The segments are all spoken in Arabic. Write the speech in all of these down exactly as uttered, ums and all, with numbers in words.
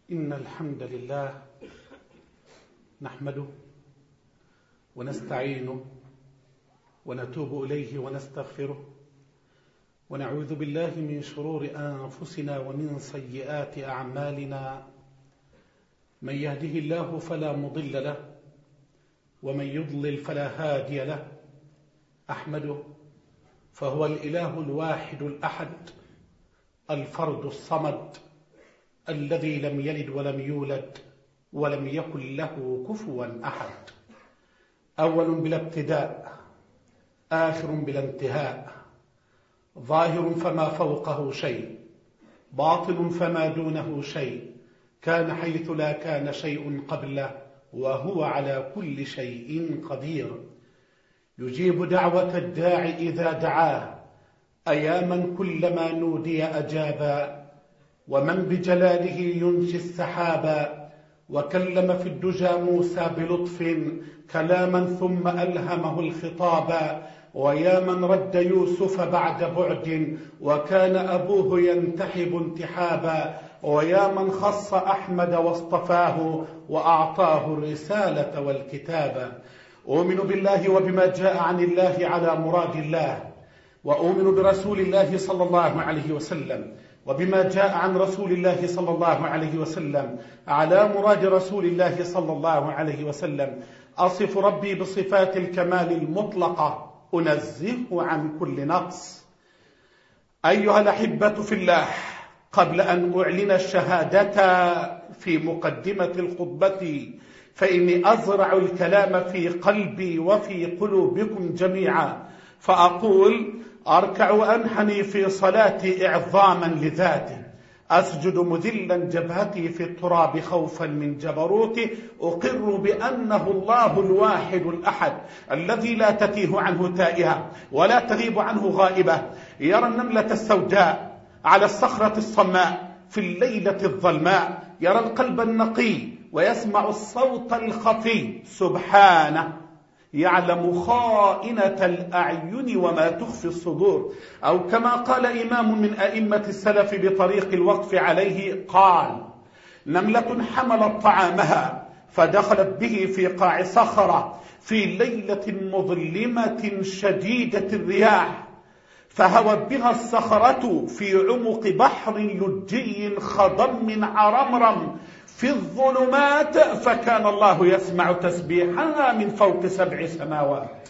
إن الحمد لله نحمده ونستعينه ونتوب إليه ونستغفره ونعوذ بالله من شرور أنفسنا ومن سيئات أعمالنا. من يهده الله فلا مضل له ومن يضلل فلا هادي له. أحمده فهو الإله الواحد الأحد الفرد الصمد الذي لم يلد ولم يولد ولم يكن له كفوا أحد. أول بلا ابتداء، آخر بلا انتهاء، ظاهر فما فوقه شيء، باطن فما دونه شيء، كان حيث لا كان شيء قبله، وهو على كل شيء قدير. يجيب دعوة الداعي إذا دعاه، أياما كلما نودي أجابا، ومن بجلاله ينشي السحابا، وكلم في الدجى موسى بلطف كلاما ثم ألهمه الخطابا، ويا من رد يوسف بعد بعد وكان أبوه ينتحب انتحابا، ويا من خص أحمد واصطفاه وأعطاه الرسالة والكتابة. أؤمن بالله وبما جاء عن الله على مراد الله، وأؤمن برسول الله صلى الله عليه وسلم وبما جاء عن رسول الله صلى الله عليه وسلم على مراد رسول الله صلى الله عليه وسلم. أصف ربي بصفات الكمال المطلقة، أنزهه عن كل نقص. أيها الأحبة في الله، قبل أن أعلن الشهادة في مقدمة الخطبة فإني أزرع الكلام في قلبي وفي قلوبكم جميعا، فأقول: أركع وأنحني في صلاتي إعظاما لذاته، أسجد مذلا جبهتي في التراب خوفا من جبروته، أقر بأنه الله الواحد الأحد الذي لا تتيه عنه تائهة ولا تغيب عنه غائبة، يرى النملة السوداء على الصخرة الصماء في الليلة الظلماء، يرى القلب النقي ويسمع الصوت الخفي، سبحانه يعلم خائنة الأعين وما تخفي الصدور. أو كما قال إمام من أئمة السلف بطريق الوقف عليه، قال: نملة حملت طعامها فدخلت به في قاع صخرة في ليلة مظلمة شديدة الرياح، فهوت بها الصخرة في عمق بحر لجي خضم عرمرم في الظلمات، فكان الله يسمع تسبيحها من فوق سبع سماوات.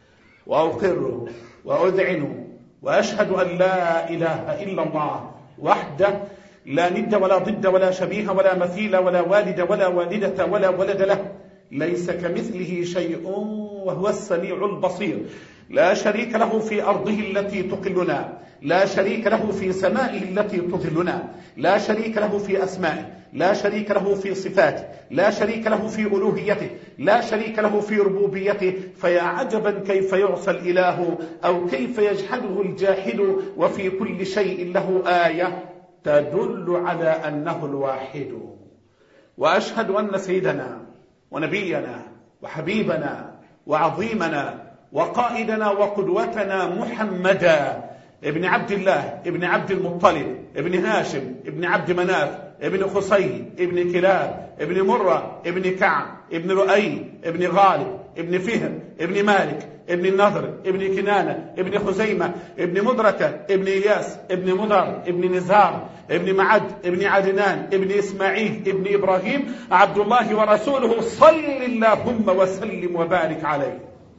وأقر وأذعن وأشهد أن لا إله إلا الله وحده لا ند ولا ضد ولا شبيه ولا مثيل ولا والد ولا والدة ولا ولد له، ليس كمثله شيء وهو السميع البصير، لا شريك له في أرضه التي تقلنا، لا شريك له في سمائه التي تظلنا، لا شريك له في أسمائه، لا شريك له في صفاته، لا شريك له في ألوهيته، لا شريك له في ربوبيته. فيا عجبا كيف يعصى الإله أو كيف يجحده الجاحد، وفي كل شيء له آية تدل على أنه الواحد. وأشهد أن سيدنا ونبينا وحبيبنا وعظيمنا وقائدنا وقدوتنا محمدا ابن عبد الله ابن عبد المطلب ابن هاشم ابن عبد مناف ابن خصي ابن كلاب ابن مرة ابن كعب ابن لؤي ابن غالب ابن فهر ابن مالك ابن النضر ابن كنانة ابن خزيمة ابن مدركة ابن إلياس ابن مضر ابن نزار ابن معد ابن عدنان ابن إسماعيل ابن إبراهيم عبد الله ورسوله، صل اللهم وسلم وبارك عليه.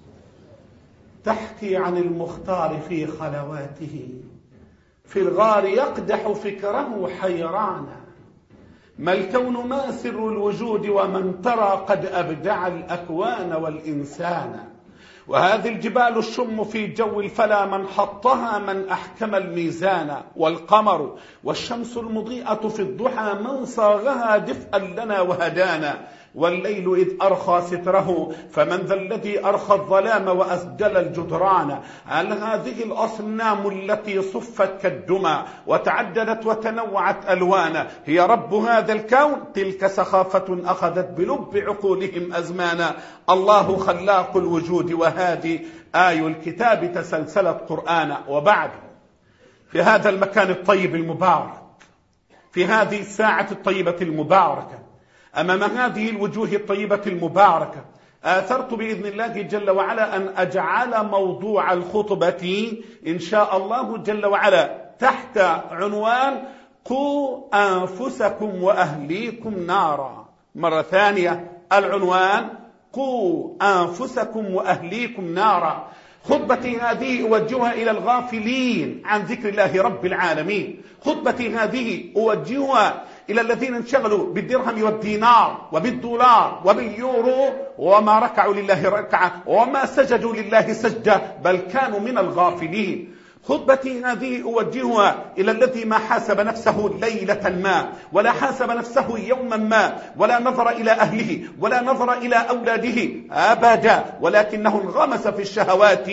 تحكي عن المختار في خلواته، في الغار يقدح فكره حيرانا، ما الكون ما سر الوجود ومن ترى قد أبدع الأكوان والإنسان، وهذه الجبال الشم في جو الفلا من حطها من أحكم الميزان، والقمر والشمس المضيئة في الضحى من صاغها دفئا لنا وهدانا، والليل إذ أرخى ستره فمن ذا الذي أرخى الظلام وأسدل الجدران. هل هذه الأصنام التي صفت كالدمى وتعددت وتنوعت ألوانا هي رب هذا الكون؟ تلك سخافة أخذت بلب عقولهم أزمانا. الله خلاق الوجود، وهذه آي الكتاب تسلسلت قرآنا. وبعد، في هذا المكان الطيب المبارك، في هذه الساعة الطيبة المباركة أمام هذه الوجوه الطيبة المباركة آثرت بإذن الله جل وعلا أن أجعل موضوع الخطبة إن شاء الله جل وعلا تحت عنوان قوا أنفسكم وأهليكم نارا. مرة ثانية العنوان قوا أنفسكم وأهليكم نارا. خطبتي هذه أوجهها إلى الغافلين عن ذكر الله رب العالمين. خطبتي هذه أوجهها إلى الذين انشغلوا بالدرهم والدينار وبالدولار وباليورو وما ركعوا لله ركعة وما سجدوا لله سجدة، بل كانوا من الغافلين. خطبتي هذه أوجهها إلى الذي ما حاسب نفسه ليلة ما ولا حاسب نفسه يوما ما ولا نظر إلى أهله ولا نظر إلى أولاده أبدا، ولكنه انغمس في الشهوات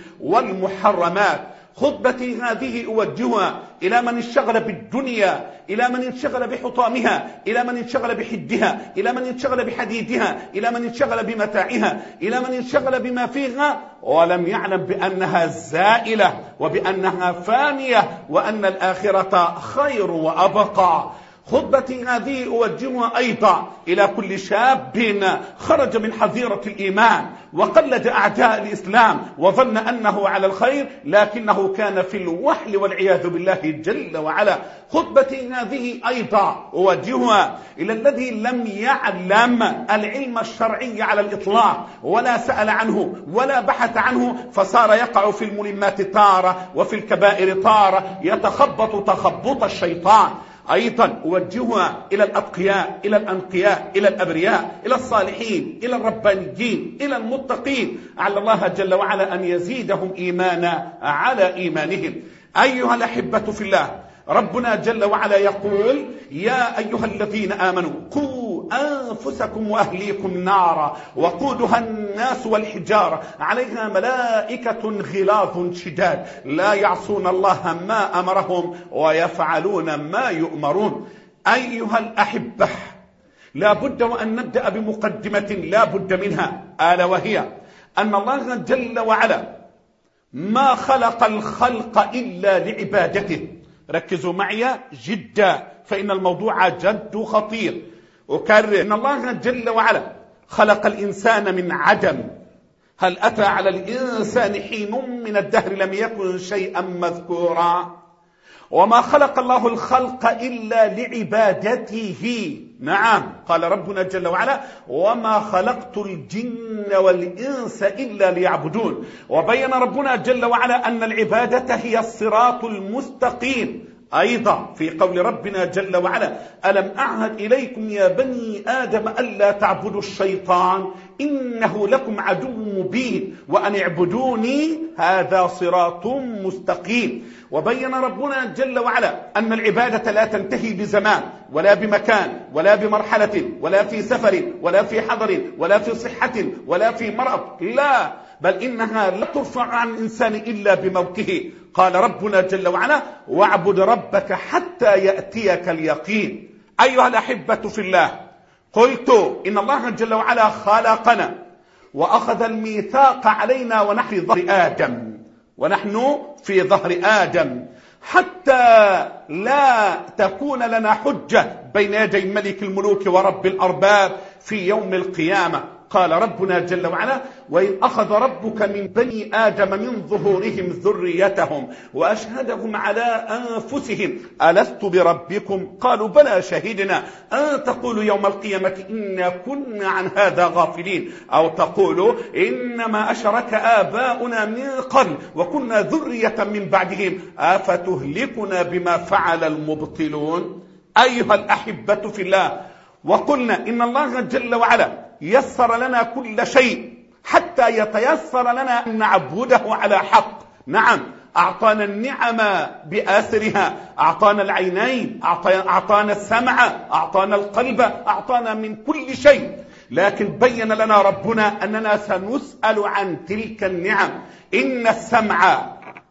والمحرمات. خطبتي هذه أوجهها إلى من انشغل بالدنيا، إلى من انشغل بحطامها، إلى من انشغل بحدها، إلى من انشغل بحديدها، إلى من انشغل بمتاعها، إلى من انشغل بما فيها ولم يعلم بأنها زائلة وبأنها فانية وأن الآخرة خير وأبقى. خطبتي هذه أوجهها أيضا إلى كل شاب خرج من حظيرة الإيمان وقلد أعداء الإسلام وظن أنه على الخير لكنه كان في الوحل والعياذ بالله جل وعلا. خطبتي هذه أيضا أوجهها إلى الذي لم يعلم العلم الشرعي على الإطلاق ولا سأل عنه ولا بحث عنه، فصار يقع في الملمات تارة وفي الكبائر تارة يتخبط تخبط الشيطان. أيضا أوجهها إلى الأتقياء، إلى الأنقياء، إلى الأبرياء، إلى الصالحين، إلى الربانيين، إلى المتقين، على الله جل وعلا أن يزيدهم إيمانا على إيمانهم. أيها الأحبة في الله، ربنا جل وعلا يقول يا أيها الذين آمنوا قوا أنفسكم وأهليكم نارا وقودها الناس والحجارة عليها ملائكة غلاظ شداد لا يعصون الله ما أمرهم ويفعلون ما يؤمرون. أيها الأحبة، لا بد وأن نبدأ بمقدمة لا بد منها، ألا وهي أن الله جل وعلا ما خلق الخلق إلا لعبادته. ركزوا معي جدا فإن الموضوع جد خطير. أكرر أن الله جل وعلا خلق الإنسان من عدم. هل أتى على الإنسان حين من الدهر لم يكن شيئا مذكورا؟ وما خلق الله الخلق إلا لعبادته. نعم، قال ربنا جل وعلا وما خلقت الجن والإنس إلا ليعبدون. وبين ربنا جل وعلا أن العبادة هي الصراط المستقيم. أيضا في قول ربنا جل وعلا ألم أعهد إليكم يا بني آدم ألا تعبدوا الشيطان إنه لكم عدو مبين وأن اعبدوني هذا صراط مستقيم. وبين ربنا جل وعلا أن العبادة لا تنتهي بزمان ولا بمكان ولا بمرحلة ولا في سفر ولا في حضر ولا في صحة ولا في مرض، لا، بل إنها لا ترفع عن الإنسان إلا بموته. قال ربنا جل وعلا واعبد ربك حتى يأتيك اليقين. أيها الأحبة في الله، قلت إن الله جل وعلا خلقنا وأخذ الميثاق علينا ونحن في ظهر آدم ونحن في ظهر آدم حتى لا تكون لنا حجة بين يدي ملك الملوك ورب الأرباب في يوم القيامة. قال ربنا جل وعلا وإن أخذ ربك من بني آدم من ظهورهم ذريتهم وأشهدهم على أنفسهم ألست بربكم قالوا بلى شهدنا أن تقولوا يوم القيامة إنا كنا عن هذا غافلين أو تقولوا إنما أشرك آباؤنا من قبل وكنا ذرية من بعدهم أفتهلكنا بما فعل المبطلون. أيها الأحبة في الله، وقلنا إن الله جل وعلا يسر لنا كل شيء حتى يتيسر لنا أن نعبده على حق. نعم، أعطانا النعم بآثرها، أعطانا العينين، أعطانا السمع، أعطانا القلب، أعطانا من كل شيء، لكن بين لنا ربنا أننا سنسأل عن تلك النعم. إن السمع،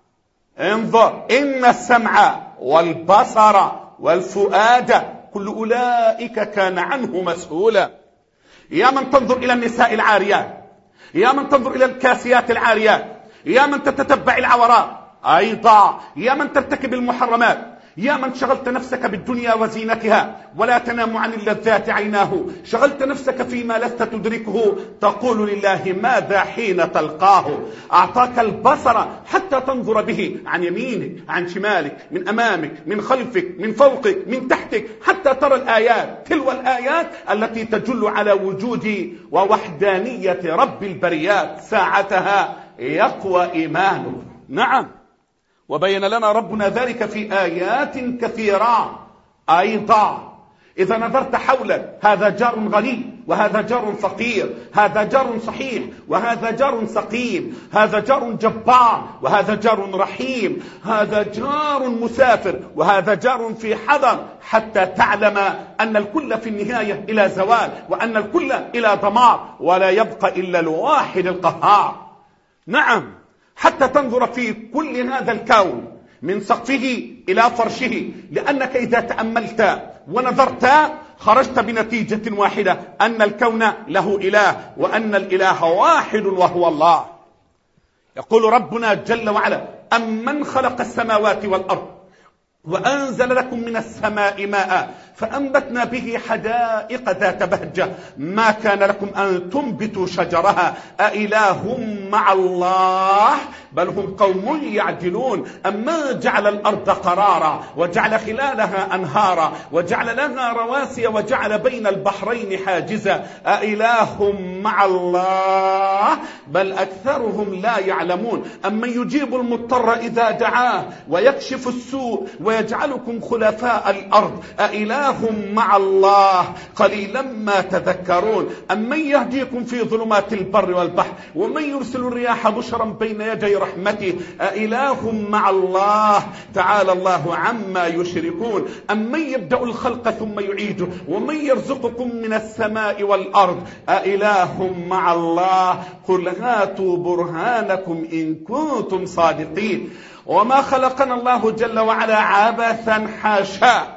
انظر، إن السمع والبصر والفؤاد كل أولئك كان عنه مسؤولا. يا من تنظر إلى النساء العاريات، يا من تنظر إلى الكاسيات العاريات، يا من تتتبع العورات، أيضا يا من ترتكب المحرمات، يا من شغلت نفسك بالدنيا وزينتها ولا تنام عن اللذات عيناه، شغلت نفسك فيما لست تدركه، تقول لله ماذا حين تلقاه. أعطاك البصر حتى تنظر به عن يمينك عن شمالك، من أمامك من خلفك من فوقك من تحتك، حتى ترى الآيات، تلو الآيات التي تدل على وجود ووحدانية رب البريات. ساعتها يقوى إيمانك. نعم، وبين لنا ربنا ذلك في آيات كثيرة أيضا. إذا نظرت حولك، هذا جار غني وهذا جار فقير، هذا جار صحيح وهذا جار سقيم، هذا جار جبار وهذا جار رحيم، هذا جار مسافر وهذا جار في حذر، حتى تعلم أن الكل في النهاية إلى زوال، وأن الكل إلى دمار، ولا يبقى إلا الواحد القهار. نعم، حتى تنظر في كل هذا الكون من سقفه إلى فرشه، لأنك إذا تأملت ونظرت خرجت بنتيجة واحدة، أن الكون له إله، وأن الإله واحد وهو الله. يقول ربنا جل وعلا: أمن خلق السماوات والأرض وأنزل لكم من السماء ماء فأنبتنا به حدائق ذات بهجة ما كان لكم أن تنبتوا شجرها أإله مع الله بل هم قوم يعدلون. أما جعل الأرض قرارا وجعل خلالها أنهارا وجعل لها رواسي وجعل بين البحرين حاجزا أإله مع الله بل أكثرهم لا يعلمون. أمن يجيب المضطر إذا دعاه ويكشف السوء ويجعلكم خلفاء الأرض أإله مع الله قليلا ما تذكرون. أمن يهديكم في ظلمات البر والبحر ومن يرسل الرياح بشرا بين يدي رحمته أإله مع الله تعالى الله عما يشركون. أمن يبدأ الخلق ثم يعيده ومن يرزقكم من السماء والأرض أإله مع الله قل هاتوا برهانكم إن كنتم صادقين. وما خلقنا الله جل وعلا عبثا حاشا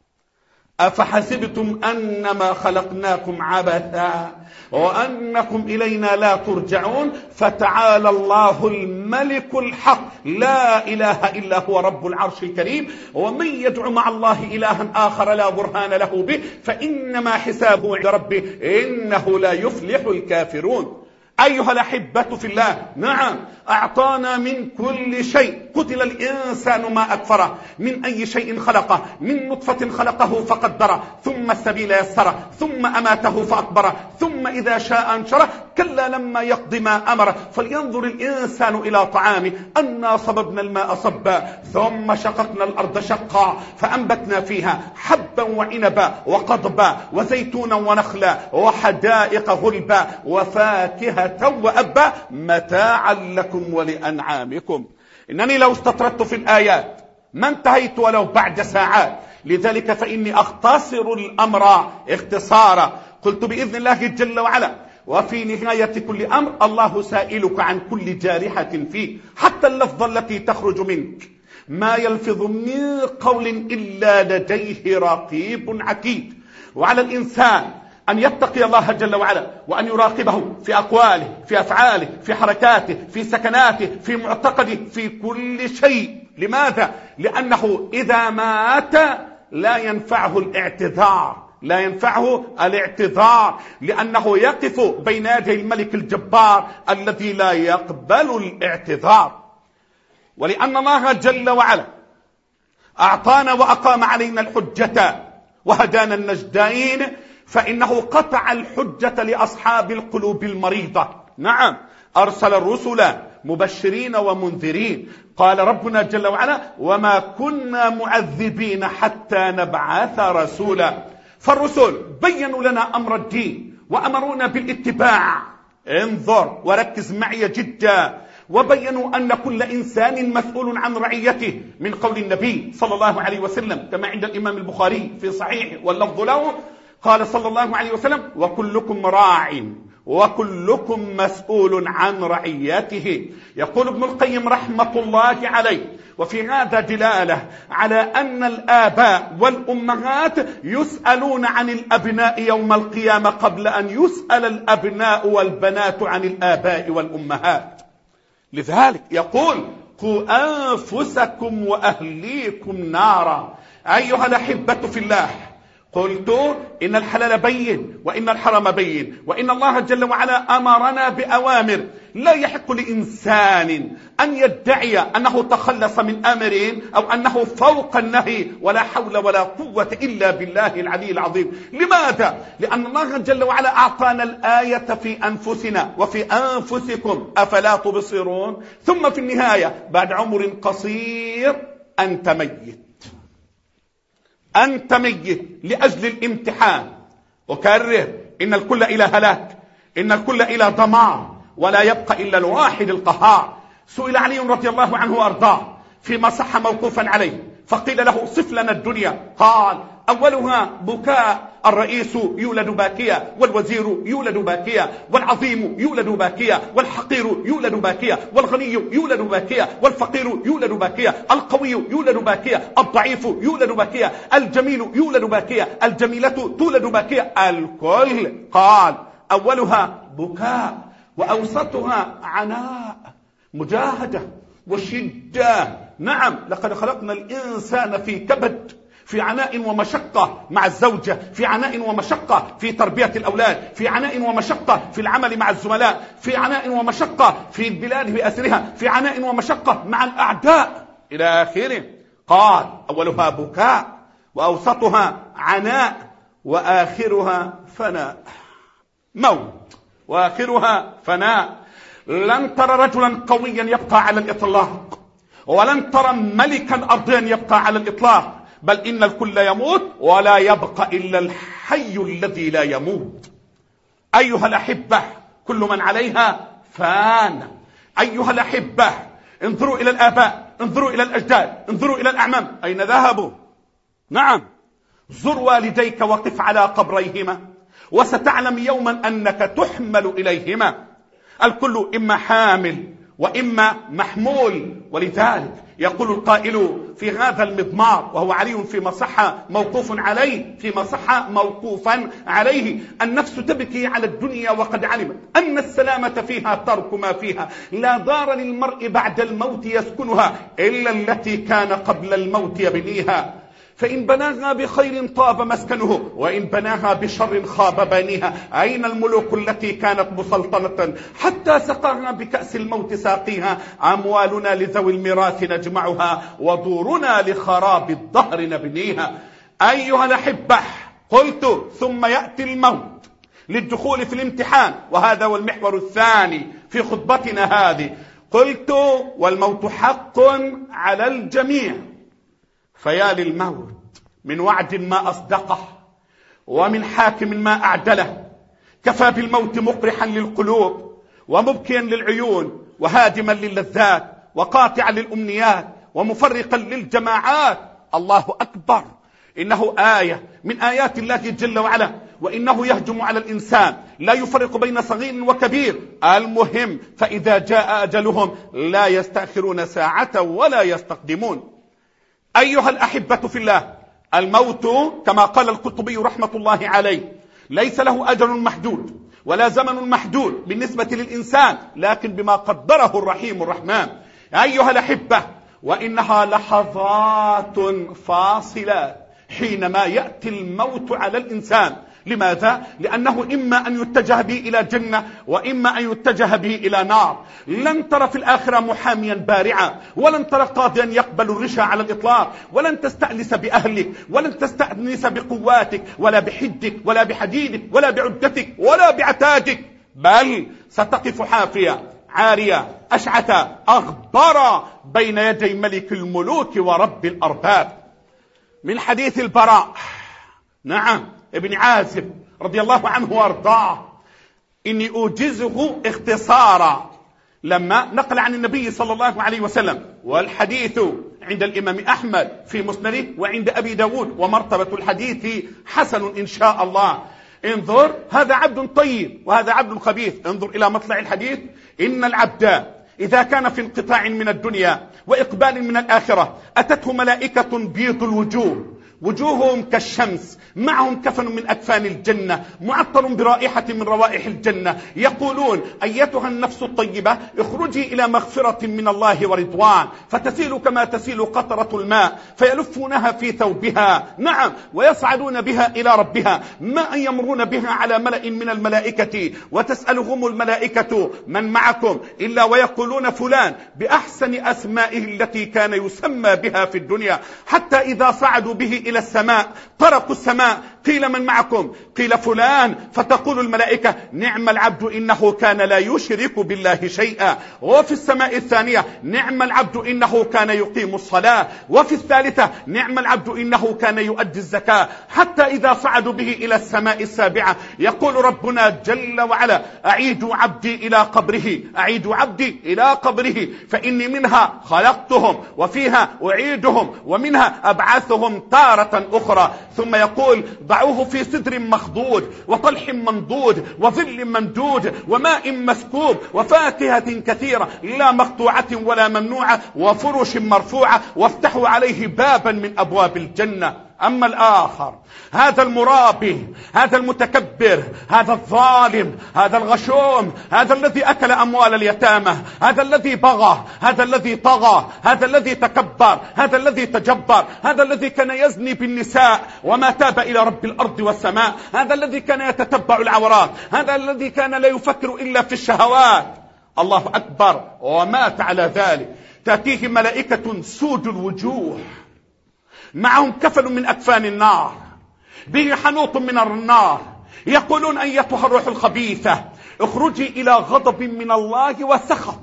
أفحسبتم أنما خلقناكم عبثا وأنكم إلينا لا ترجعون فتعالى الله الملك الحق لا إله إلا هو رب العرش الكريم. ومن يدعو مع الله إلها آخر لا برهان له به فإنما حسابه عند ربه إنه لا يفلح الكافرون. أيها الأحبة في الله، نعم أعطانا من كل شيء. قتل الإنسان ما أكفره، من أي شيء خلقه، من نطفة خلقه فقدره ثم السبيل يسره ثم أماته فأكبره ثم إذا شاء أنشره كلا لما يقض ما أمره. فلينظر الإنسان إلى طعامه أنا صببنا الماء صبا ثم شققنا الأرض شقا فأنبتنا فيها حبا وعنبا وقضبا وزيتونا ونخلا وحدائق غلبا وفاكهة وأبا متاعا لكم ولأنعامكم. إنني لو استطردت في الآيات ما انتهيت ولو بعد ساعات، لذلك فإني أختصر الأمر اختصارا. قلت بإذن الله جل وعلا وفي نهاية كل أمر الله سائلك عن كل جارحة فيه، حتى اللفظة التي تخرج منك ما يلفظ من قول إلا لديه رقيب عتيد. وعلى الإنسان أن يتقي الله جل وعلا وأن يراقبه في أقواله في أفعاله في حركاته في سكناته في معتقده في كل شيء. لماذا؟ لأنه إذا مات لا ينفعه الاعتذار، لا ينفعه الاعتذار لأنه يقف بين يدي الملك الجبار الذي لا يقبل الاعتذار. ولأن الله جل وعلا أعطانا وأقام علينا الحجة وهدانا النجدين فإنه قطع الحجة لأصحاب القلوب المريضة. نعم أرسل الرسل مبشرين ومنذرين. قال ربنا جل وعلا وما كنا معذبين حتى نبعث رسولا. فالرسل بينوا لنا أمر الدين وأمرونا بالاتباع. انظر وركز معي جدا. وبينوا أن كل إنسان مسؤول عن رعيته من قول النبي صلى الله عليه وسلم كما عند الإمام البخاري في صحيح واللفظ له قال صلى الله عليه وسلم وكلكم راع وكلكم مسؤول عن رعيته. يقول ابن القيم رحمة الله عليه وفي هذا دلالة على أن الآباء والأمهات يسألون عن الأبناء يوم القيامة قبل أن يسأل الأبناء والبنات عن الآباء والأمهات. لذلك يقول قوا أنفسكم وأهليكم نارا. أيها الأحبة في الله، قلت إن الحلال بين وإن الحرام بين، وإن الله جل وعلا أمرنا بأوامر لا يحق لإنسان أن يدعي أنه تخلص من أمر أو أنه فوق النهي، ولا حول ولا قوة إلا بالله العلي العظيم. لماذا؟ لأن الله جل وعلا أعطانا الآية في أنفسنا وفي أنفسكم أفلا تبصرون. ثم في النهاية بعد عمر قصير أنت ميت، أنت ميت لأجل الامتحان. أكرر، إن الكل إلى هلاك، إن الكل إلى دمار، ولا يبقى إلا الواحد القهار. سئل علي رضي الله عنه وأرضاه فيما صح موقوفا عليه، فقيل له صف لنا الدنيا، قال أولها بكاء، الرئيس يولد باكيا، والوزير يولد باكيا، والعظيم يولد باكيا، والحقير يولد باكيا، والغني يولد باكيا، والفقير يولد باكيا، القوي يولد باكيا، الضعيف يولد باكيا، الجميل يولد باكيا، الجميلة تولد باكيا، الكل. قال أولها بكاء، وأوسطها عناء، مجاهدة وشدة. نعم، لقد خلقنا الإنسان في كبد، في عناء ومشقة مع الزوجة، في عناء ومشقة في تربية الأولاد، في عناء ومشقة في العمل مع الزملاء، في عناء ومشقة في البلاد بأسرها، في عناء ومشقة مع الأعداء إلى آخره. قال أولها بكاء، وأوسطها عناء، وآخرها فناء، موت وآخرها فناء. لن ترى رجلا قويا يبقى على الإطلاق، ولن ترى ملكا أرضيا يبقى على الإطلاق، بل إن الكل يموت ولا يبقى إلا الحي الذي لا يموت. أيها الأحبة، كل من عليها فان. أيها الأحبة، انظروا إلى الآباء، انظروا إلى الأجداد، انظروا إلى الأعمام، أين ذهبوا؟ نعم، زر والديك وقف على قبريهما، وستعلم يوما أنك تحمل إليهما. الكل إما حامل وإما محمول. ولذلك يقول القائل في هذا المضمار، وهو علي فيما صح موقوف عليه، فيما صح موقوفا عليه: النفس تبكي على الدنيا وقد علمت أن السلامة فيها ترك ما فيها، لا دار للمرء بعد الموت يسكنها إلا التي كان قبل الموت يبنيها، فإن بناها بخير طاب مسكنه، وإن بناها بشر خاب بانيها. أين الملوك التي كانت مسلطنة حتى سقاها بكأس الموت ساقيها؟ أموالنا لذوي الميراث نجمعها، ودورنا لخراب الدهر نبنيها. أيها الأحبة، قلت ثم يأتي الموت للدخول في الامتحان، وهذا هو المحور الثاني في خطبتنا هذه. قلت والموت حق على الجميع، فيا للموت من وعد ما أصدقه، ومن حاكم ما أعدله. كفى بالموت مقرحا للقلوب، ومبكيا للعيون، وهادما للذات، وقاطعا للأمنيات، ومفرقا للجماعات. الله أكبر، إنه آية من آيات الله جل وعلا، وإنه يهجم على الإنسان، لا يفرق بين صغير وكبير. المهم فإذا جاء أجلهم لا يستأخرون ساعة ولا يستقدمون. أيها الأحبة في الله، الموت كما قال القرطبي رحمة الله عليه ليس له أجل محدود ولا زمن محدود بالنسبة للإنسان، لكن بما قدره الرحيم الرحمن. أيها الأحبة، وإنها لحظات فاصلة حينما يأتي الموت على الإنسان. لماذا؟ لأنه إما أن يتجه به إلى جنة، وإما أن يتجه به إلى نار. لن ترى في الآخرة محاميا بارعا، ولن ترى قاضيا يقبل الرشا على الإطلاق، ولن تستأنس بأهلك، ولن تستأنس بقواتك، ولا بحدك، ولا بحديدك، ولا بعدتك، ولا بعتاجك، بل ستقف حافية عارية أشعث أغبر بين يدي ملك الملوك ورب الأرباب. من حديث البراء، نعم، ابن عازب رضي الله عنه وارضاه: إني أوجزه اختصارا، لما نقل عن النبي صلى الله عليه وسلم، والحديث عند الإمام أحمد في مسنده، وعند أبي داود، ومرتبة الحديث حسن إن شاء الله. انظر، هذا عبد طيب وهذا عبد خبيث. انظر إلى مطلع الحديث: إن العبد إذا كان في انقطاع من الدنيا وإقبال من الآخرة أتته ملائكة بيض الوجوه وجوههم كالشمس، معهم كفن من أكفان الجنة معطر برائحة من روائح الجنة، يقولون أيتها النفس الطيبة اخرجي إلى مغفرة من الله ورضوان، فتسيل كما تسيل قطرة الماء، فيلفونها في ثوبها، نعم، ويصعدون بها إلى ربها، ما أن يمرون بها على ملأ من الملائكة، وتسألهم الملائكة من معكم، إلا ويقولون فلان بأحسن أسمائه التي كان يسمى بها في الدنيا، حتى إذا صعدوا به إلى السماء طرقوا السماء، قيل من معكم؟ قيل فلان، فتقول الملائكة نعم العبد إنه كان لا يشرك بالله شيئا. وفي السماء الثانية نعم العبد إنه كان يقيم الصلاة. وفي الثالثة نعم العبد إنه كان يؤدي الزكاة. حتى إذا صعدوا به إلى السماء السابعة يقول ربنا جل وعلا أعيدوا عبدي إلى قبره، أعيدوا عبدي إلى قبره، فإني منها خلقتهم وفيها أعيدهم ومنها أبعثهم تارة أخرى. ثم يقول ضعوه في سدر مخضود وطلح منضود وظل ممدود وماء مسكوب وفاكهة كثيرة لا مقطوعة ولا ممنوعة وفرش مرفوعة، وافتحوا عليه بابا من أبواب الجنة. أما الآخر، هذا المرابي، هذا المتكبر، هذا الظالم، هذا الغشوم، هذا الذي أكل أموال اليتامى، هذا الذي بغى، هذا الذي طغى، هذا الذي تكبر، هذا الذي تجبر، هذا الذي كان يزني بالنساء وما تاب إلى رب الأرض والسماء، هذا الذي كان يتتبع العورات، هذا الذي كان لا يفكر إلا في الشهوات. الله أكبر. ومات على ذلك. تأتيه ملائكة سود الوجوه، معهم كفن من أكفان النار، به حنوط من النار، يقولون أيتها الروح الخبيثة اخرجي إلى غضب من الله وسخط،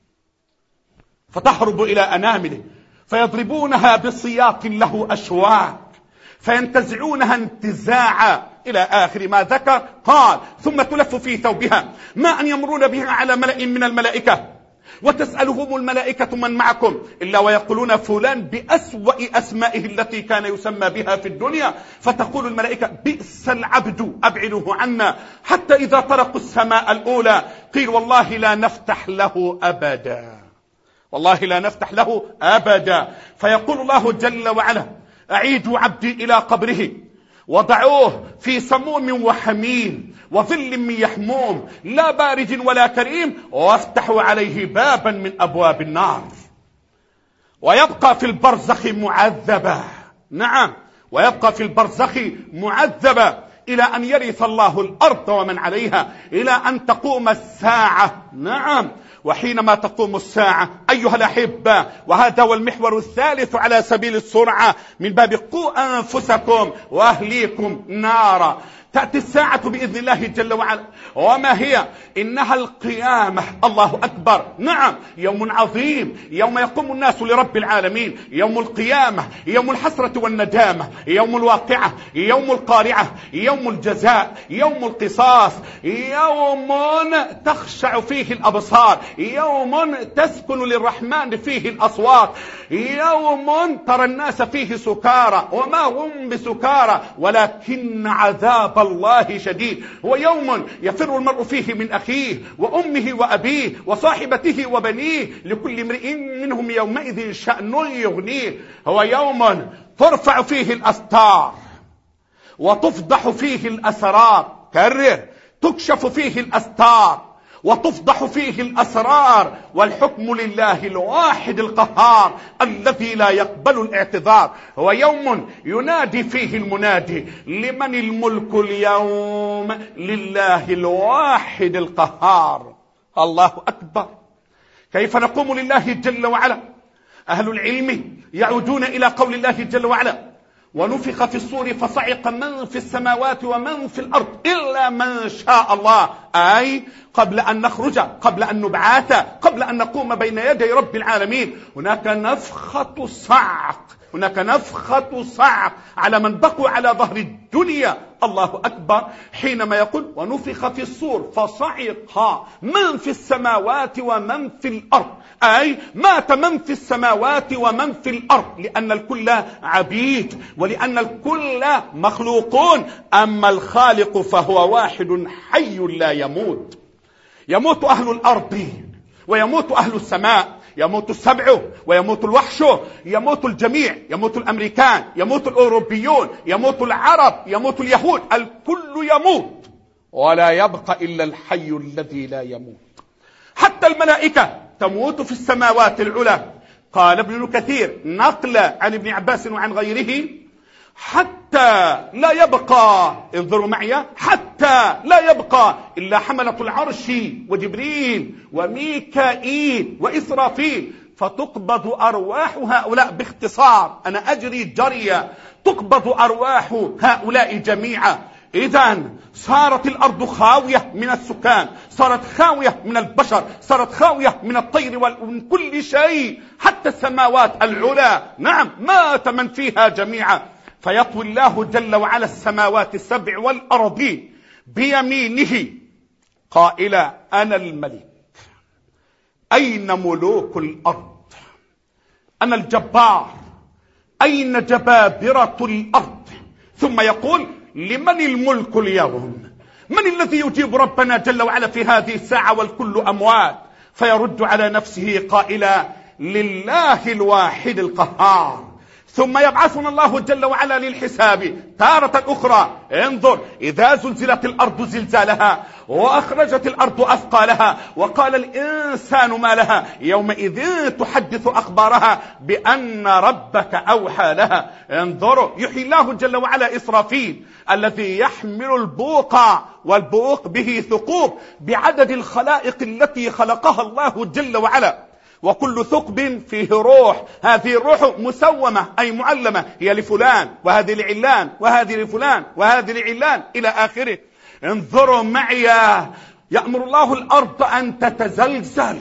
فتهرب إلى أنامله فيضربونها بسياط له أشواك فينتزعونها انتزاعا إلى آخر ما ذكر. قال ثم تلف في ثوبها، ما أن يمرون بها على ملأ من الملائكة، وتسألهم الملائكة من معكم، إلا ويقولون فلان بأسوأ أسمائه التي كان يسمى بها في الدنيا، فتقول الملائكة بئس العبد أبعده عنا. حتى إذا طرقوا السماء الأولى قيل والله لا نفتح له أبدا، والله لا نفتح له أبدا. فيقول الله جل وعلا أعيدوا عبدي إلى قبره وضعوه في سموم وحميم وظل من يحموم لا بارد ولا كريم، وافتحوا عليه بابا من أبواب النار، ويبقى في البرزخ معذبا، نعم، ويبقى في البرزخ معذبا إلى أن يرث الله الأرض ومن عليها، إلى أن تقوم الساعة، نعم. وحينما تقوم الساعة أيها الأحبة، وهذا هو المحور الثالث على سبيل السرعة من باب قوا أنفسكم وأهليكم نارا، تأتي الساعة بإذن الله جل وعلا. وما هي؟ إنها القيامة. الله أكبر. نعم، يوم عظيم، يوم يقوم الناس لرب العالمين، يوم القيامة، يوم الحسرة والندامة، يوم الواقعة، يوم القارعة، يوم الجزاء، يوم القصاص، يوم تخشع فيه الأبصار، يوم تسكن للرحمن فيه الأصوات، يوم ترى الناس فيه سكارى وما هم بسكارى ولكن عذاب الله شديد. هو يوم يفر المرء فيه من أخيه وأمه وأبيه وصاحبته وبنيه، لكل امرئ منهم يومئذ شأن يغنيه. هو يوم ترفع فيه الأستار وتفضح فيه الأسرار، كرر، تكشف فيه الأستار وتفضح فيه الأسرار، والحكم لله الواحد القهار الذي لا يقبل الاعتذار. هو يوم ينادي فيه المنادي لمن الملك اليوم؟ لله الواحد القهار. الله أكبر. كيف نقوم لله جل وعلا؟ أهل العلم يعودون إلى قول الله جل وعلا ونفخ في الصور فصعق من في السماوات ومن في الأرض إلا من شاء الله، أي قبل أن نخرج، قبل أن نبعث، قبل أن نقوم بين يدي رب العالمين، هناك نفخة صعق، هناك نفخة صعق على من بقوا على ظهر الدنيا. الله أكبر. حينما يقول ونفخ في الصور فصعق من في السماوات ومن في الأرض، أي مات من في السماوات ومن في الأرض، لأن الكل عبيد ولأن الكل مخلوقون، أما الخالق فهو واحد حي لا يموت. يموت أهل الأرض ويموت أهل السماء، يموت السبع ويموت الوحش، يموت الجميع، يموت الأمريكان، يموت الأوروبيون، يموت العرب، يموت اليهود، الكل يموت ولا يبقى إلا الحي الذي لا يموت. حتى الملائكة تموت في السماوات العلى. قال ابن كثير نقل عن ابن عباس وعن غيره حتى لا يبقى، انظروا معي، حتى لا يبقى إلا حملة العرش وجبريل وميكائيل وإسرافيل، فتقبض أرواح هؤلاء. باختصار أنا أجري جريا، تقبض أرواح هؤلاء جميعا. إذن صارت الأرض خاوية من السكان، صارت خاوية من البشر، صارت خاوية من الطير ومن كل شيء، حتى السماوات العلى. نعم مات من فيها جميعا. فيطوي الله جل وعلا السماوات السبع والأرضين بيمينه قائلا أنا الملك، أين ملوك الأرض؟ أنا الجبار، أين جبابرة الأرض؟ ثم يقول لمن الملك اليوم؟ من الذي يجيب ربنا جل وعلا في هذه الساعة والكل أموات؟ فيرد على نفسه قائلا لله الواحد القهار. ثم يبعثنا الله جل وعلا للحساب تارة أخرى. انظر، إذا زلزلت الأرض زلزالها وأخرجت الأرض أثقالها وقال الإنسان ما لها يومئذ تحدث أخبارها بأن ربك أوحى لها. انظروا، يحيي الله جل وعلا إسرافيل الذي يحمل البوق، والبوق به ثقوب بعدد الخلائق التي خلقها الله جل وعلا، وكل ثقب فيه روح. هذه الروح مسومة أي معلمة، هي لفلان وهذه لعلان وهذه لفلان وهذه لعلان إلى آخره. انظروا معي، يأمر الله الأرض أن تتزلزل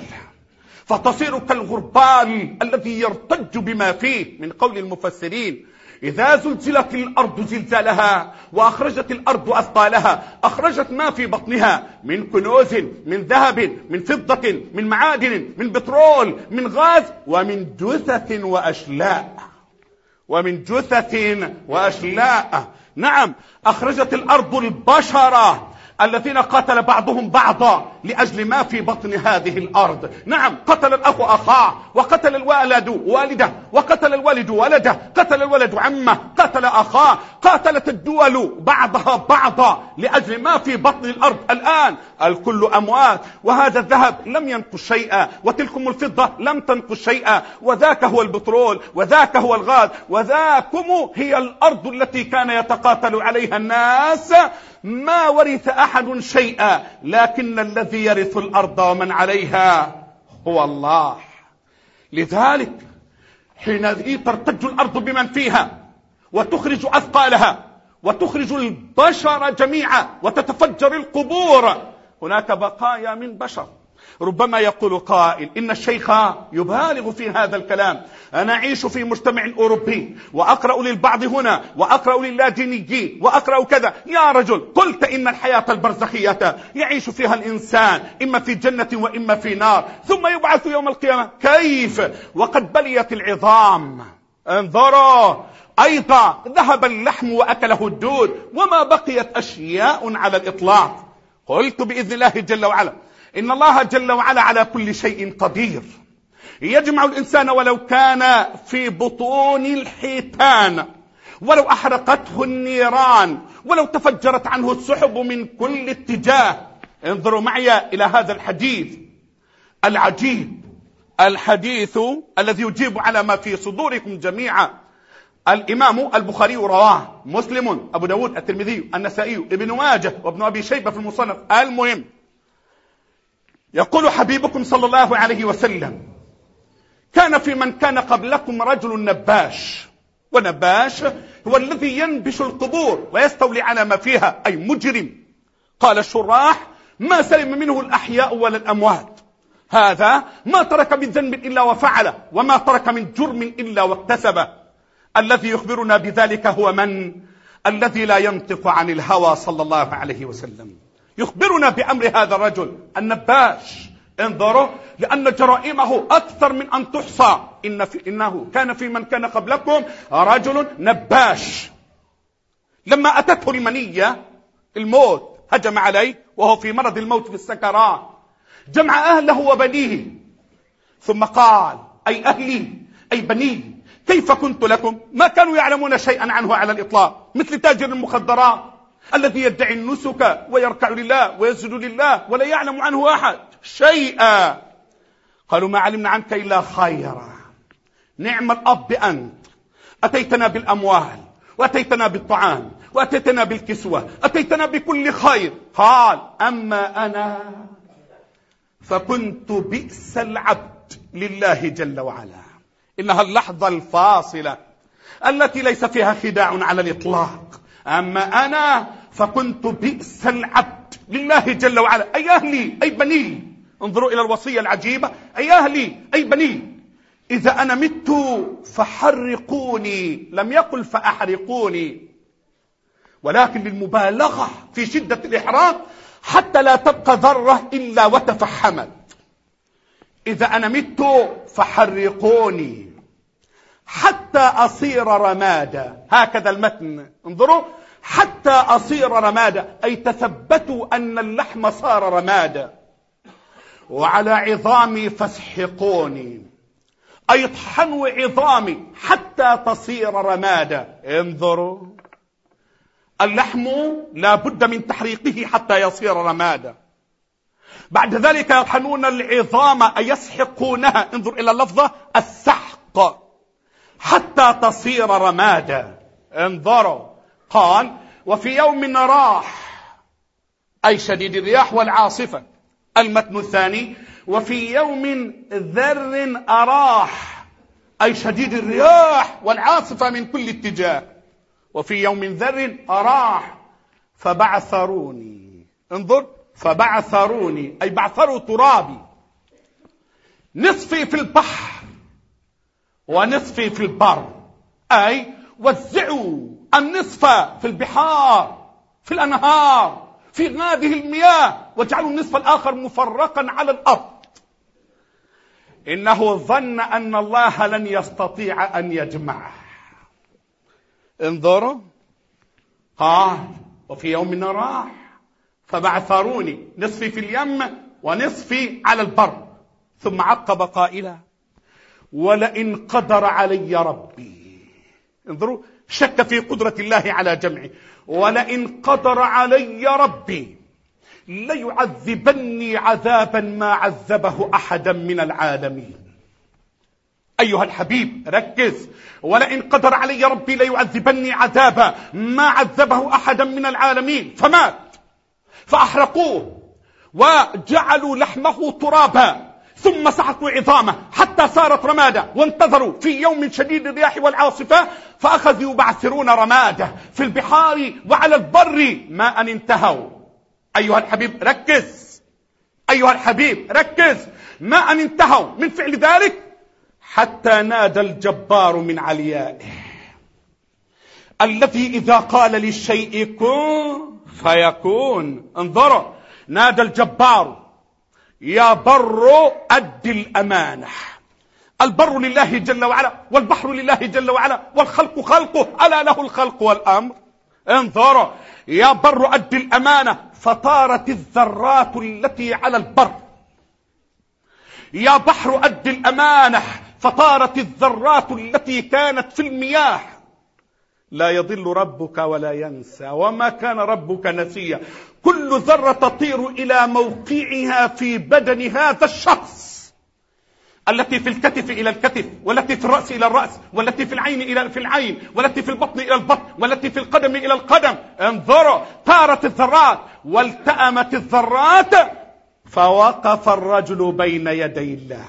فتصير كالغربال الذي يرتج بما فيه. من قول المفسرين إذا زلزلت الأرض زلزالها وأخرجت الأرض أثقالها، أخرجت ما في بطنها من كنوز، من ذهب، من فضة، من معادن، من بترول، من غاز، ومن جثث وأشلاء، ومن جثث وأشلاء. نعم، أخرجت الأرض البشرة الذين قتل بعضهم بعضا لأجل ما في بطن هذه الأرض. نعم، قتل الأخ أخاه، وقتل الوالد والده، وقتل الوالد ولده، قتل الولد عمه، قتل أخاه، قاتلت الدول بعضها بعضا لأجل ما في بطن الأرض. الآن الكل أموات، وهذا الذهب لم ينقص شيئا، وتلكم الفضة لم تنقص شيئا، وذاك هو البترول، وذاك هو الغاز، وذاكم هي الأرض التي كان يتقاتل عليها الناس. ما ورث أحد شيئا، لكن الذي يرث الأرض ومن عليها هو الله. لذلك حين ترتج الأرض بمن فيها وتخرج أثقالها وتخرج البشر جميعا وتتفجر القبور، هناك بقايا من بشر. ربما يقول قائل إن الشيخ يبالغ في هذا الكلام، أنا أعيش في مجتمع أوروبي وأقرأ للبعض هنا وأقرأ للادينيين وأقرأ كذا. يا رجل، قلت إن الحياة البرزخية يعيش فيها الإنسان إما في جنة وإما في نار، ثم يبعث يوم القيامة. كيف وقد بليت العظام؟ انظروا، أيضا ذهب اللحم وأكله الدود وما بقيت أشياء على الإطلاق. قلت بإذن الله جل وعلا إن الله جل وعلا على كل شيء قدير، يجمع الإنسان ولو كان في بطون الحيتان، ولو أحرقته النيران، ولو تفجرت عنه السحب من كل اتجاه. انظروا معي إلى هذا الحديث العجيب، الحديث الذي يجيب على ما في صدوركم جميعا. الإمام البخاري رواه، مسلم، أبو داود، الترمذي، النسائي، ابن ماجه، وابن أبي شيبة في المصنف. المهم، يقول حبيبكم صلى الله عليه وسلم كان في من كان قبلكم رجل نباش، ونباش هو الذي ينبش القبور ويستولي على ما فيها، أي مجرم. قال الشراح ما سلم منه الأحياء ولا الأموات، هذا ما ترك من ذنب إلا وفعله، وما ترك من جرم إلا واكتسبه. الذي يخبرنا بذلك هو من؟ الذي لا ينطق عن الهوى صلى الله عليه وسلم، يخبرنا بأمر هذا الرجل النباش. انظروا، لأن جرائمه أكثر من أن تحصى. إن في إنه كان في من كان قبلكم رجل نباش، لما أتته المنية الموت هجم عليه وهو في مرض الموت في السكرات، جمع أهله وبنيه ثم قال: أي أهلي، أي بني، كيف كنت لكم؟ ما كانوا يعلمون شيئا عنه على الإطلاق، مثل تاجر المخدرات الذي يدعي النسك ويركع لله ويسجد لله ولا يعلم عنه أحد شيئا. قالوا: ما علمنا عنك إلا خيرا، نعم الأب أنت، أتيتنا بالأموال وأتيتنا بالطعام وأتيتنا بالكسوة، أتيتنا بكل خير. قال: أما أنا فكنت بئس العبد لله جل وعلا. إنها اللحظة الفاصلة التي ليس فيها خداع على الإطلاق. أما أنا فكنت بئس العبد لله جل وعلا، أي أهلي، أي بني. انظروا إلى الوصية العجيبة: أي أهلي، أي بني، إذا أنا مت فحرقوني. لم يقل فأحرقوني، ولكن للمبالغة في شدة الإحراق حتى لا تبقى ذرة إلا وتفحمت. إذا أنا مت فحرقوني حتى أصير رمادا. هكذا المتن، انظروا: حتى أصير رمادا، أي تثبتوا أن اللحم صار رمادا. وعلى عظامي فاسحقوني، أي اطحنوا عظامي حتى تصير رمادا. انظروا، اللحم لا بد من تحريقه حتى يصير رمادا. بعد ذلك يطحنون العظام، أي يسحقونها، انظر إلى اللفظة السحق، حتى تصير رمادا. انظروا، قال: وفي يوم راح، أي شديد الرياح والعاصفة. المتن الثاني: وفي يوم ذر أراح، أي شديد الرياح والعاصفة من كل اتجاه. وفي يوم ذر أراح فبعثروني. انظر، فبعثروني، أي بعثروا ترابي، نصفي في البحر ونصفي في البر، أي وزعوا النصف في البحار، في الأنهار، في هذه المياه، واجعلوا النصف الآخر مفرقا على الأرض. إنه ظن أن الله لن يستطيع أن يجمعه. انظروا، قال: وفي يوم راح فبعثروني، نصفي في اليم ونصفي على البر. ثم عقب قائلا: ولئن قدر علي ربي. انظروا، شك في قدرة الله على جمعه. ولئن قدر علي ربي ليعذبني عذابا ما عذبه أحدا من العالمين. أيها الحبيب ركز: ولئن قدر علي ربي ليعذبني عذابا ما عذبه أحدا من العالمين. فمات، فأحرقوه وجعلوا لحمه ترابا، ثم سحقوا عظامه حتى صارت رمادا، وانتظروا في يوم شديد الرياح والعاصفة، فأخذوا يبعثرون رماده في البحار وعلى البر ما أن انتهوا. أيها الحبيب ركز، أيها الحبيب ركز: ما أن انتهوا من فعل ذلك حتى نادى الجبار من عليائه، الذي إذا قال للشيء كن فيكون. انظروا، نادى الجبار: يا بر أد الأمانة. البر لله جل وعلا، والبحر لله جل وعلا، والخلق خلقه، ألا له الخلق والأمر. انظروا: يا بر أد الأمانة، فطارت الذرات التي على البر. يا بحر أد الأمانة، فطارت الذرات التي كانت في المياه. لا يضل ربك ولا ينسى، وما كان ربك نسيا. كل ذرة تطير إلى موقعها في بدن هذا الشخص، التي في الكتف إلى الكتف، والتي في الرأس إلى الرأس، والتي في العين إلى في العين، والتي في البطن إلى البطن، والتي في القدم إلى القدم. انظروا، طارت الذرات والتأمت الذرات، فوقف الرجل بين يدي الله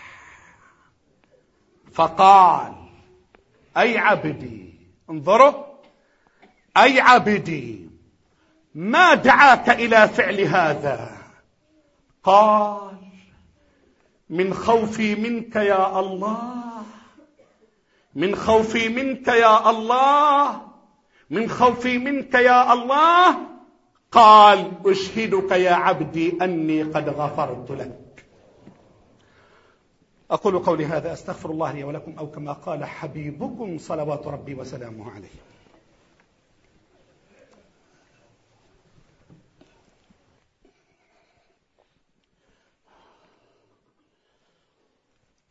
فقال: أي عبدي. انظروا، أي عبدي، ما دعاك إلى فعل هذا؟ قال: من خوفي منك يا الله، من خوفي منك يا الله، من خوفي منك يا الله. قال: أشهدك يا عبدي أني قد غفرت لك. أقول قولي هذا، أستغفر الله لي ولكم، أو كما قال حبيبكم صلوات ربي وسلامه عليه.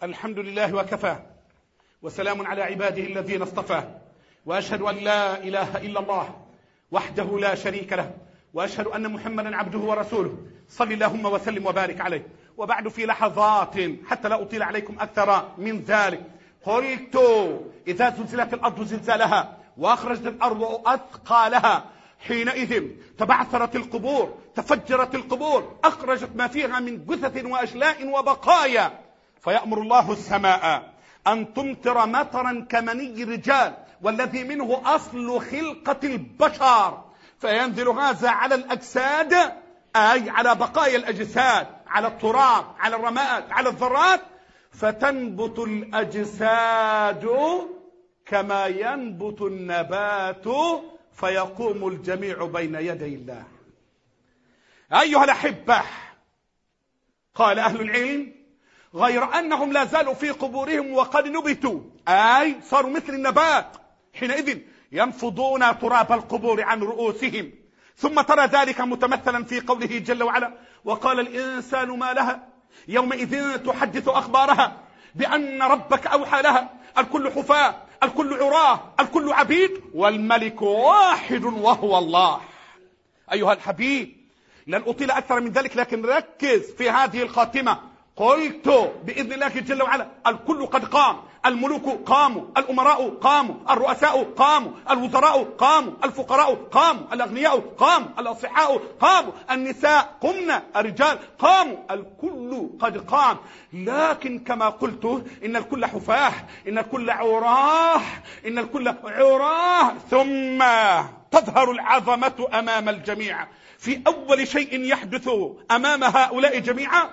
الحمد لله وكفى، وسلام على عباده الذين اصطفى، وأشهد أن لا إله إلا الله وحده لا شريك له، وأشهد أن محمدا عبده ورسوله، صل اللهم وسلم وبارك عليه. وبعد، في لحظات حتى لا أطيل عليكم أكثر من ذلك، قلت إذا زلزلت الأرض زلزالها وأخرجت الأرض أثقالها حينئذ تبعثرت القبور، تفجرت القبور، أخرجت ما فيها من جثث وأشلاء وبقايا، فيأمر الله السماء أن تمطر مطرا كمني الرجال والذي منه أصل خلقة البشر، فينزل هذا على الأجساد، أي على بقايا الأجساد، على التراب، على الرماد، على الذرات، فتنبت الأجساد كما ينبت النبات، فيقوم الجميع بين يدي الله. أيها الأحبة، قال أهل العلم: غير أنهم لا زالوا في قبورهم وقد نبتوا، أي صاروا مثل النبات، حينئذ ينفضون تراب القبور عن رؤوسهم. ثم ترى ذلك متمثلا في قوله جل وعلا: وقال الإنسان ما لها يومئذ تحدث أخبارها بأن ربك أوحى لها، الكل حفاة، الكل عراه، الكل عبيد، والملك واحد وهو الله. أيها الحبيب، لن أطيل أكثر من ذلك، لكن ركز في هذه الخاتمة. قلت بإذن الله جل وعلا: الكل قد قام، الملوك قاموا، الأمراء قاموا، الرؤساء قاموا، الوزراء قاموا، الفقراء قاموا، الأغنياء قاموا، الأصحاء قاموا، النساء قمنا، الرجال قاموا، الكل قد قام. لكن كما قلت، إن الكل حفاه، إن الكل عراه، إن الكل عراه. ثم تظهر العظمة أمام الجميع. في أول شيء يحدث أمام هؤلاء جميعا: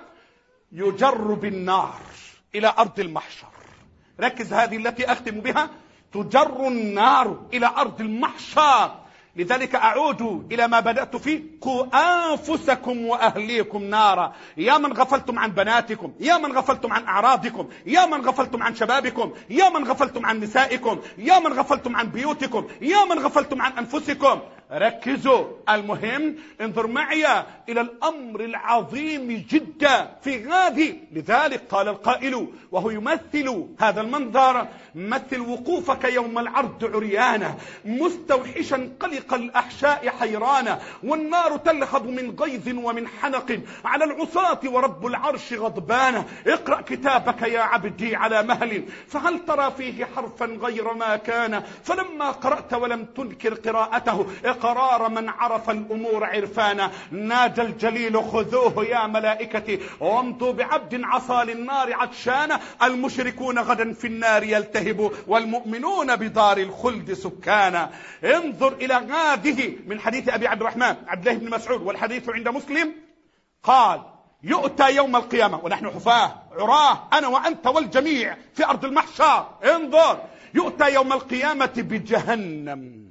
يجر بالنار إلى أرض المحشر. ركز، هذه التي أختم بها: تجر النار إلى أرض المحشر. لذلك أعود إلى ما بدأت فيه: قوا أنفسكم وأهليكم نارا. يا من غفلتم عن بناتكم، يا من غفلتم عن أعراضكم، يا من غفلتم عن شبابكم، يا من غفلتم عن نسائكم، يا من غفلتم عن بيوتكم، يا من غفلتم عن أنفسكم، ركزوا. المهم، انظر معي إلى الأمر العظيم جدا في هذه. لذلك قال القائل وهو يمثل هذا المنظر: مثل وقوفك يوم العرض عريانا، مستوحشا قلق الأحشاء حيرانا، والنار تلهب من غيظ ومن حنق على العصاة ورب العرش غضبانا. اقرأ كتابك يا عبدي على مهل، فهل ترى فيه حرفا غير ما كان؟ فلما قرأت ولم تنكر قراءته قرار من عرف الأمور عرفانا، نادى الجليل: خذوه يا ملائكتي وامضوا بعبد عصى للنار عطشانا. المشركون غدا في النار يلتهبوا، والمؤمنون بدار الخلد سكانا. انظر إلى هذه من حديث أبي عبد الرحمن عبد الله بن مسعود، والحديث عند مسلم. قال: يؤتى يوم القيامة ونحن حفاة عراه، أنا وأنت والجميع في أرض المحشر. انظر، يؤتى يوم القيامة بجهنم،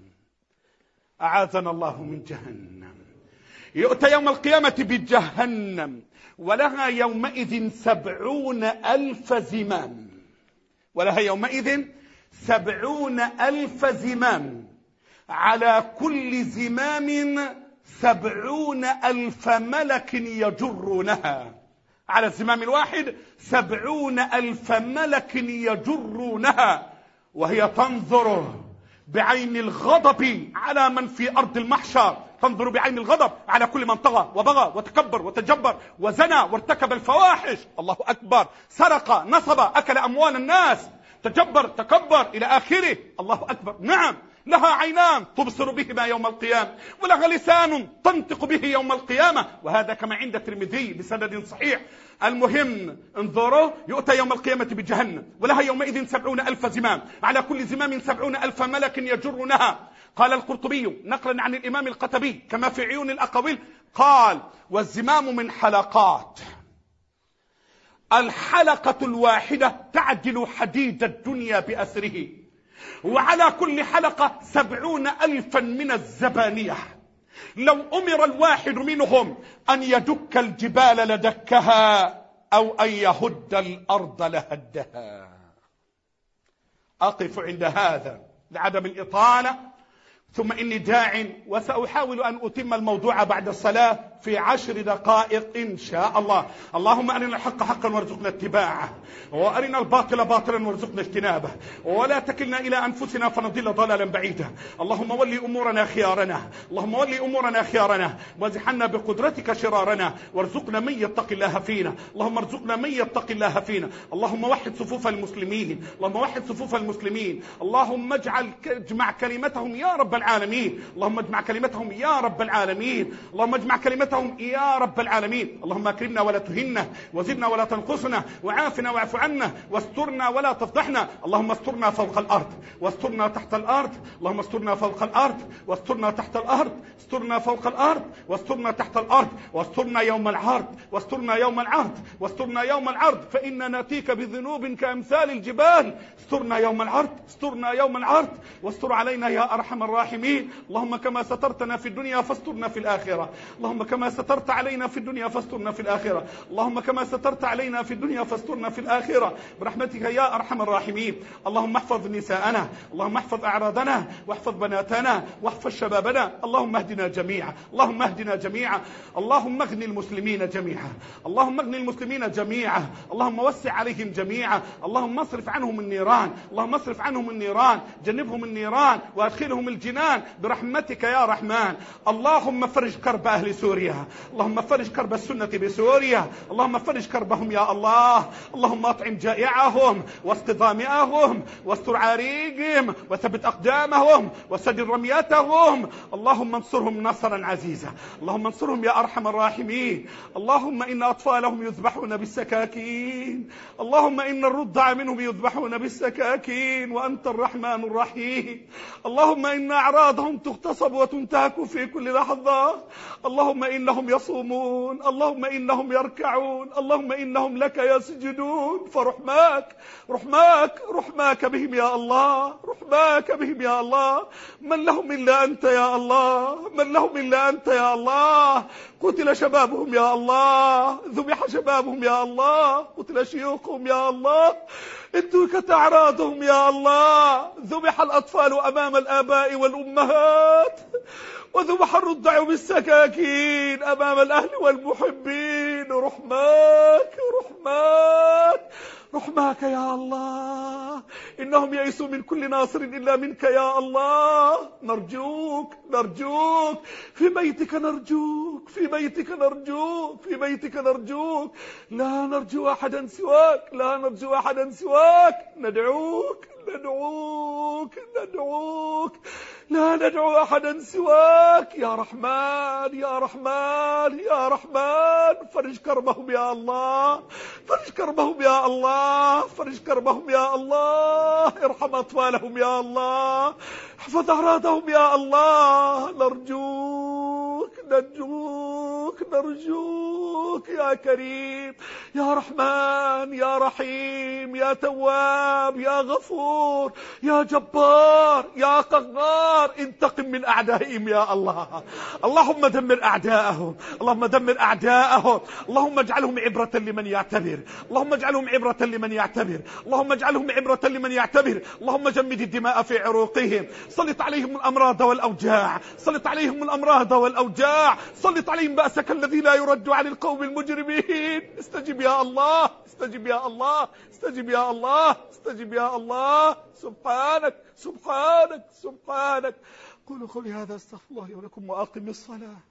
أعاذنا الله من جهنم. يؤتى يوم القيامة بجهنم، ولها يومئذ سبعون ألف زمام، ولها يومئذ سبعون ألف زمام، على كل زمام سبعون ألف ملك يجرونها. على الزمام الواحد سبعون ألف ملك يجرونها، وهي تنظر بعين الغضب على من في أرض المحشر، تنظر بعين الغضب على كل من طغى وبغى وتكبر وتجبر وزنى وارتكب الفواحش، الله أكبر، سرق، نصب، أكل أموال الناس، تجبر، تكبر إلى آخره، الله أكبر. نعم، لها عينان تبصر بهما يوم القيامة، ولها لسان تنطق به يوم القيامة، وهذا كما عند الترمذي بسند صحيح. المهم، انظروا: يؤتى يوم القيامة بجهنم، ولها يومئذ سبعون ألف زمام، على كل زمام سبعون ألف ملك يجرونها. قال القرطبي نقلا عن الإمام القتبي كما في عيون الأقاويل، قال: والزمام من حلقات، الحلقة الواحدة تعدل حديد الدنيا بأسره، وعلى كل حلقة سبعون ألفا من الزبانية، لو أمر الواحد منهم أن يدك الجبال لدكها، أو أن يهد الأرض لهدها. أقف عند هذا لعدم الإطالة. ثم إني داع وسأحاول أن أتم الموضوع بعد الصلاة في عشر دقائق إن شاء الله. اللهم أرنا الحق حقا وارزقنا اتباعه، وأرنا الباطل باطلا وارزقنا اجتنابه، ولا تكلنا إلى أنفسنا فنضل ضلالا بعيدا. اللهم ولي أمورنا خيارنا، اللهم ولي أمورنا خيارنا، وازحنا بقدرتك شرارنا، وارزقنا من يتقي الله فينا. اللهم ارزقنا من يتقي الله فينا. اللهم وحد صفوف المسلمين، اللهم وحد صفوف المسلمين. اللهم اجعل اجمع كلمتهم يا رب العالمين، اللهم اجمع كلمتهم يا رب العالمين، اللهم اجمع كلمتهم يا رب العالمين. اللهم اكرمنا ولا تهنا، وزدنا ولا تنقصنا، وعافنا واعف عنا، واسترنا ولا تفضحنا. اللهم استرنا فوق الارض، واسترنا تحت الارض. اللهم استرنا فوق الارض، واسترنا تحت الارض. استرنا فوق الارض، واسترنا تحت الارض، واسترنا يوم العرض، واسترنا يوم العرض، واسترنا يوم العرض، فإننا ناتيك بذنوب كأمثال الجبال. استرنا يوم العرض، استرنا يوم العرض، واستر علينا يا أرحم الراحمين. اللهم كما سترتنا في الدنيا فاسترنا في الآخرة. اللهم كما سترت علينا في الدنيا فاسترنا في الآخرة. اللهم كما سترت علينا في الدنيا فاسترنا في الآخرة برحمتك يا أرحم الراحمين. اللهم احفظ نساءنا، اللهم احفظ أعراضنا، واحفظ بناتنا، واحفظ شبابنا. اللهم اهدنا جميعا، اللهم اهدنا جميعا. اللهم اغني المسلمين جميعا، اللهم اغني المسلمين جميعا. اللهم وسع عليهم جميعا. اللهم اصرف عنهم النيران، اللهم اصرف عنهم النيران، جنبهم النيران وادخلهم الجنان برحمتك يا رحمن. اللهم فرج كرب أهل سوريا، اللهم فرج كرب السنة بسوريا، اللهم فرج كربهم يا الله. اللهم اطعم جائعهم واسق ظامئهم واستر عريقهم وثبت أقدامهم وسدد رميتهم. اللهم انصرهم نصرا عزيزا، اللهم انصرهم يا أرحم الراحمين. اللهم إن أطفالهم يذبحون بالسكاكين، اللهم إن الرضع منهم يذبحون بالسكاكين، وأنت الرحمن الرحيم. اللهم إن أعراضهم تغتصب وتنتهك في كل لحظة. اللهم إنهم يصومون، اللهم إنهم يركعون، اللهم إنهم لك يسجدون، فرحماك رحماك رحماك بهم يا الله، رحماك بهم يا الله. من لهم إلا أنت يا الله، من لهم إلا أنت يا الله. قتل شبابهم يا الله، ذبح شبابهم يا الله، قتل شيوخهم يا الله، انتهكت أعراضهم يا الله. ذبح الأطفال أمام الآباء والأمهات، وذبح الرضع بالسكاكين أمام الأهل والمحبين. رحماك رحماك رحماك يا الله. إنهم يئسوا من كل ناصر إلا منك يا الله. نرجوك نرجوك في بيتك، نرجوك في بيتك، نرجوك في بيتك، نرجوك. لا نرجو أحدا سواك، لا نرجو أحدا سواك. ندعوك ندعوك ندعوك، لا ندعو أحدا سواك يا رحمن يا رحمن يا رحمن. فرج كربهم يا الله، فرج كربهم يا الله، فرج كربهم يا الله. ارحم أطفالهم يا الله، احفظ أعراضهم يا الله. نرجوك نرجوك نرجوك يا كريم يا رحمن يا رحيم يا تواب يا غفور يا جبار يا قهار. انتقم من أعدائهم يا الله. اللهم دمر أعداءهم، اللهم دمر أعداءهم. اللهم اجعلهم عبرة لمن يعتبر، اللهم اجعلهم عبرة لمن يعتبر، اللهم اجعلهم عبرة لمن يعتبر. اللهم جمد الدماء في عروقهم، سلط عليهم الأمراض والأوجاع، سلط عليهم الأمراض والأوجاع، سلط عليهم بأسك الذي لا يرد عن القوم المجرمين. استجب يا الله، استجب يا الله، استجب يا الله، استجب يا الله. سبحانك سبحانك سبحانك. قولوا قولي هذا، استغفر الله ولكم وأقم الصلاة.